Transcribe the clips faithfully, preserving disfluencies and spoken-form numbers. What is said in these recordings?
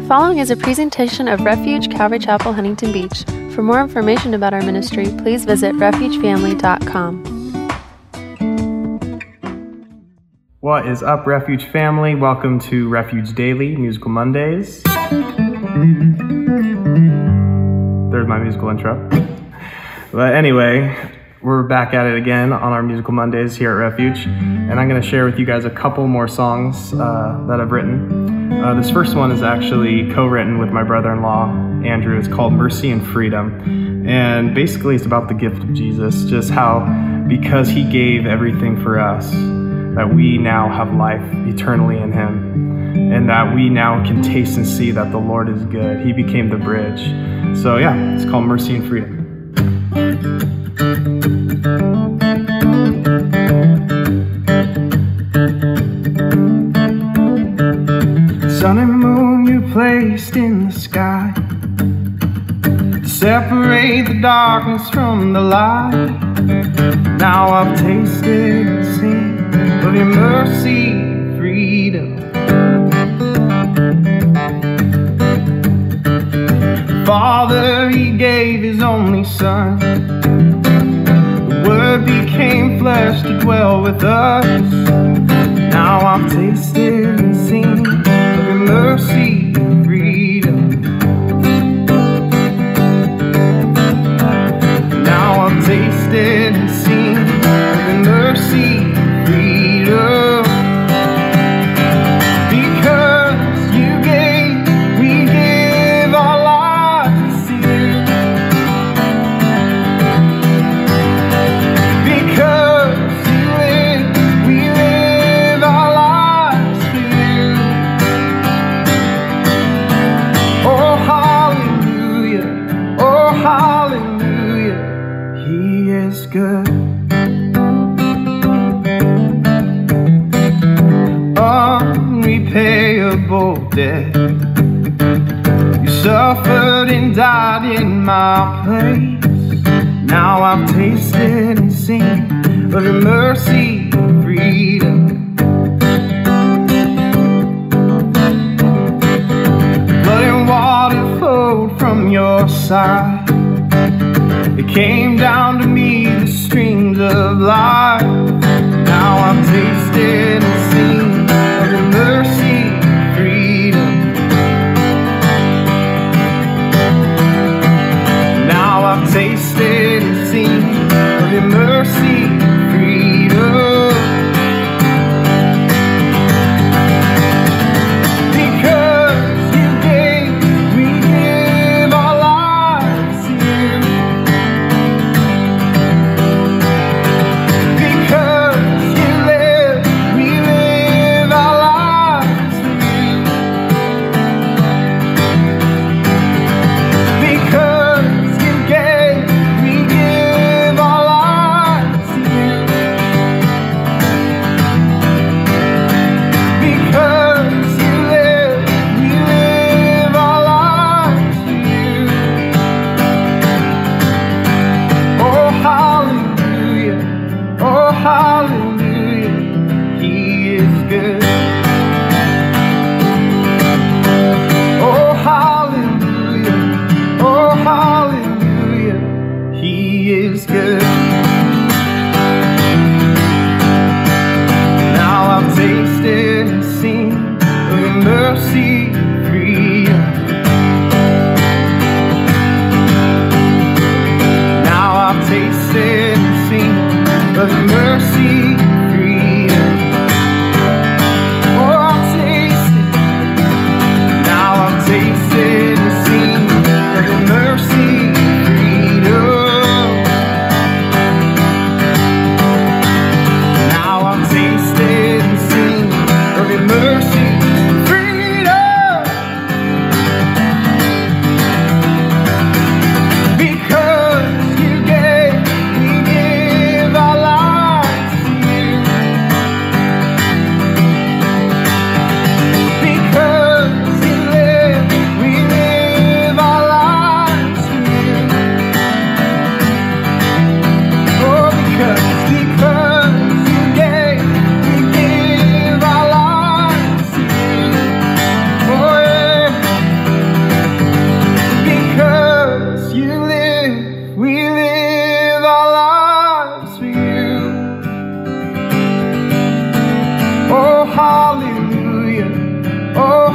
following is a presentation of Refuge Calvary Chapel, Huntington Beach. For more information about our ministry, please visit refuge family dot com. What is up, Refuge family? Welcome to Refuge Daily, Musical Mondays. There's my musical intro. But anyway, we're back at it again on our Musical Mondays here at Refuge, and I'm going to share with you guys a couple more songs uh, that I've written. Uh, this first one is actually co-written with my brother-in-law, Andrew. It's called Mercy and Freedom, and basically it's about the gift of Jesus, just how because he gave everything for us, that we now have life eternally in him, and that we now can taste and see that the Lord is good. He became the bridge. So yeah, it's called Mercy and Freedom. Sun and moon you placed in the sky to separate the darkness from the light. Now I've tasted and seen of your mercy and freedom. Father, he gave his only son. The word became flesh to dwell with us. Now I've tasted and seen of your mercy and freedom. Now I've tasted and seen of your mercy and freedom. Because you gave, we give our lives to you. Because you live, we live our lives for you. Oh hallelujah, oh hallelujah, he is good. Unrepayable debt, you suffered and died in my place. Now I've tasted and seen of your mercy and freedom. Blood and water flowed from your side. It came down to me, the streams of life. Now I've tasted and seen of your mercy and freedom. Now I've tasted and seen of your mercy and freedom. Because you gave, we give our lives to you. Because you live, we live our lives for you. Because you gave, we give our lives to you. Because you live, we live our lives for you. Oh hallelujah, oh hallelujah, he is good. Oh hallelujah, oh hallelujah, he is good. Now I've tasted and seen of your mercy and freedom. Now I've tasted and seen of your mercy and freedom. Oh, I've tasted. Now I've tasted and seen of your mercy and freedom. Now I've tasted and seen of your mercy and freedom. Because you gave, we give our lives to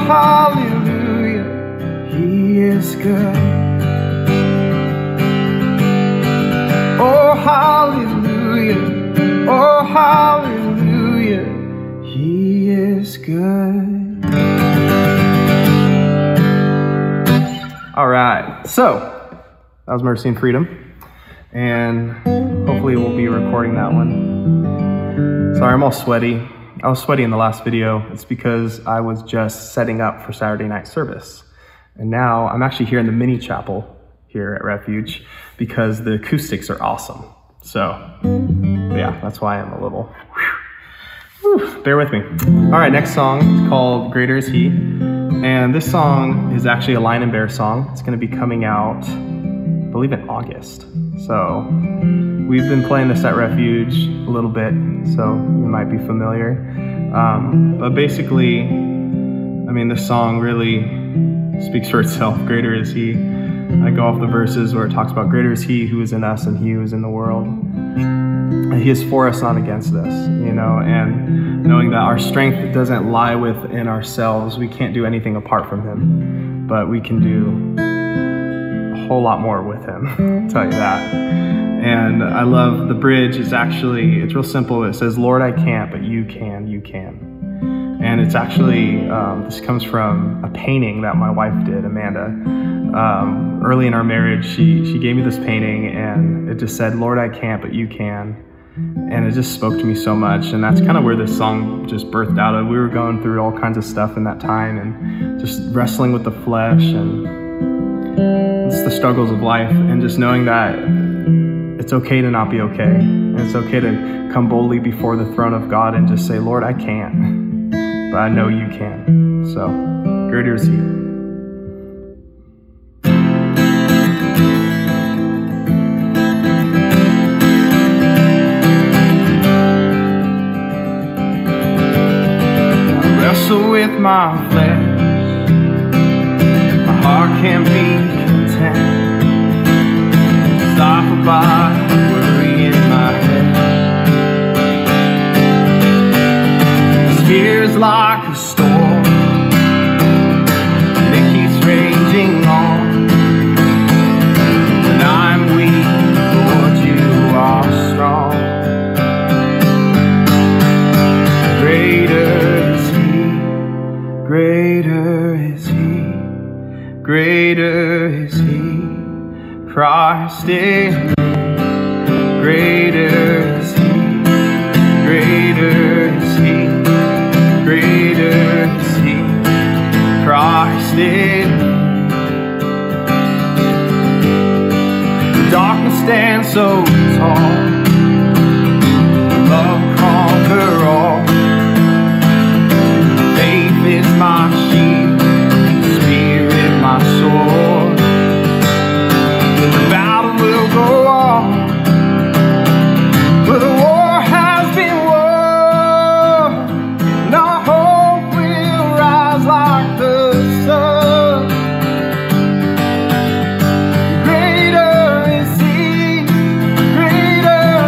hallelujah, he is good. Oh, hallelujah, oh, hallelujah, he is good. All right, so that was Mercy and Freedom, and hopefully we'll be recording that one. Sorry, I'm all sweaty. I was sweaty in the last video. It's because I was just setting up for Saturday night service. And now I'm actually here in the mini chapel here at Refuge because the acoustics are awesome. So yeah, that's why I'm a little, whew, whew, bear with me. All right, next song is called Greater Is He. And this song is actually a Lion and Bear song. It's gonna be coming out, I believe in August. So we've been playing this at Refuge a little bit, so you might be familiar. Um, but basically, I mean, this song really speaks for itself. Greater is he. I go off the verses where it talks about greater is he who is in us and he who is in the world. And he is for us, not against us, you know, and knowing that our strength doesn't lie within ourselves. We can't do anything apart from him, but we can do a whole lot more with him, I'll tell you that. And I love the bridge. It's actually, it's real simple. It says, Lord, I can't, but you can, you can. And it's actually, um, this comes from a painting that my wife did, Amanda. Um, early in our marriage, she, she gave me this painting and it just said, Lord, I can't, but you can. And it just spoke to me so much. And that's kind of where this song just birthed out of. We were going through all kinds of stuff in that time and just wrestling with the flesh and it's the struggles of life, and just knowing that it's okay to not be okay. And it's okay to come boldly before the throne of God and just say, Lord, I can't, but I know you can. So, greater is he. I wrestle with my flesh. My heart can't be content. Stifled by worry in my head. This fear's like a storm, and it keeps raging on. When I'm weak, Lord, you are strong. Greater is he, greater is he, greater is he. Christ in me, greater is he, greater is he, greater is he, Christ in me. The darkness stands so tall, love conquer all. Faith is my shield, spirit my sword. The battle will go on, but the war has been won, and our hope will rise like the sun. Greater is he, greater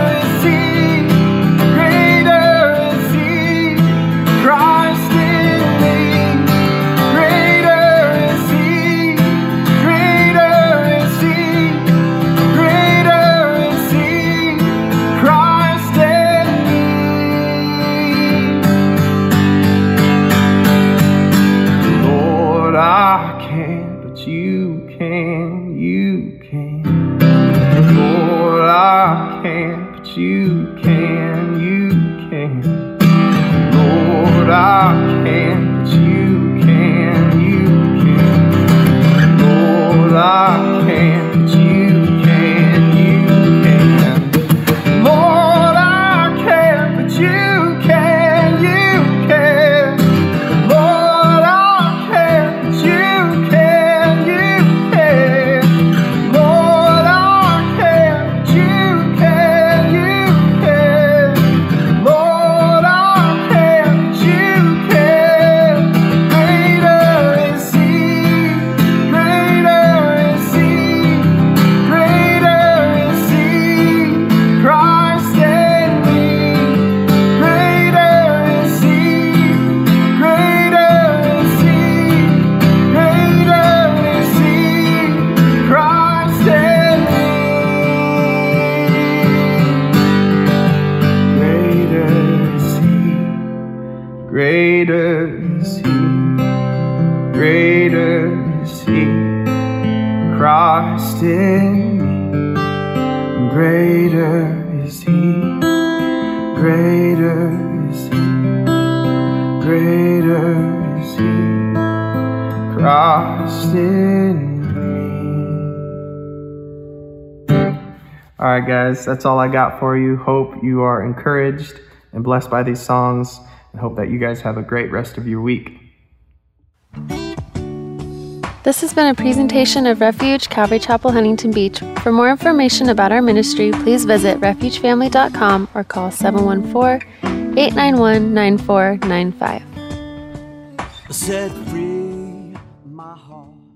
Greater is He Christ in me. Greater is He, greater is He, greater is He Christ in me. Alright guys, that's all I got for you. Hope you are encouraged and blessed by these songs, and hope that you guys have a great rest of your week. This has been a presentation of Refuge Calvary Chapel, Huntington Beach. For more information about our ministry, please visit refuge family dot com or call seven one four, eight nine one, nine four nine five. Set free my heart.